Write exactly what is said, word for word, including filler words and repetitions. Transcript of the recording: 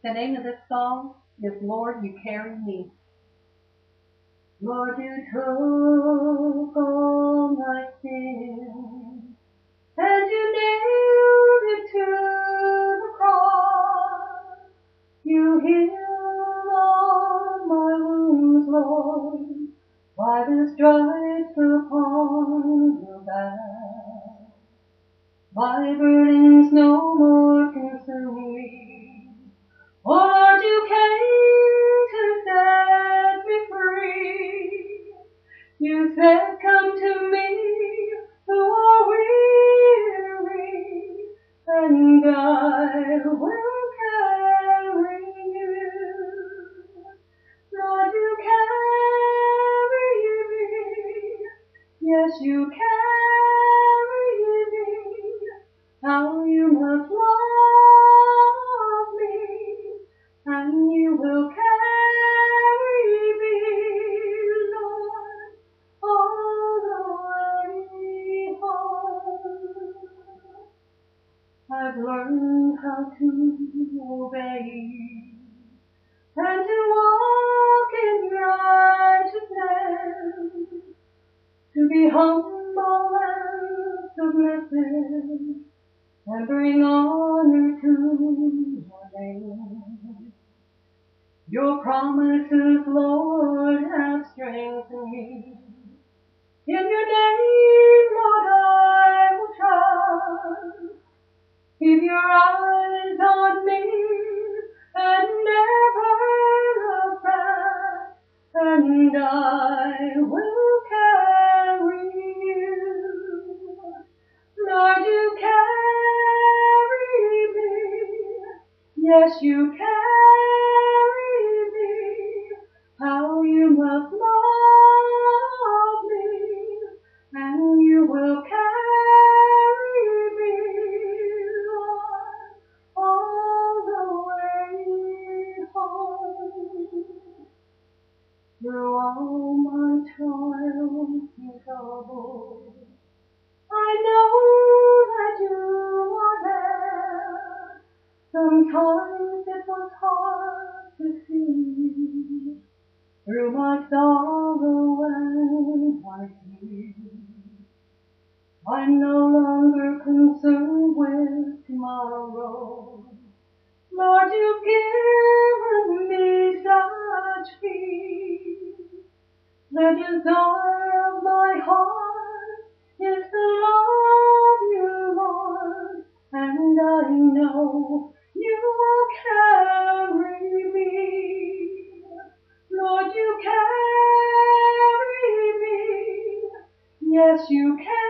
The name of this song is Lord, You Carry Me. Lord, you took all my sin, and you nailed it to the cross. You healed all my wounds, Lord, by the stripes upon your back. My burdens no more consume me. Oh Lord, you came to set me free. You said, come to me who are weary, and I will carry you. Lord, you carry me. Yes, you carry me. How you must love me, and you will carry me, Lord, all the way home. I've learned how to obey and to walk in righteousness, to be humble and submissive, and bring honor to your name. Your promises, Lord, have strengthened me. In your name, Lord, I will trust. Keep your eyes on me and never look back, and I will carry you. Lord, you carry me. Yes, you carry me. How you must love me, and you will carry me, Lord, all the way home. Through all my trials and troubles, I know that you are there. Sometimes it was hard to see through my sorrow and my tears. I'm no longer concerned with tomorrow. Lord, you've given me such peace. The desire of my heart is to love you, Lord, and I know you will carry me. Lord, you carry me. Yes, you carry me.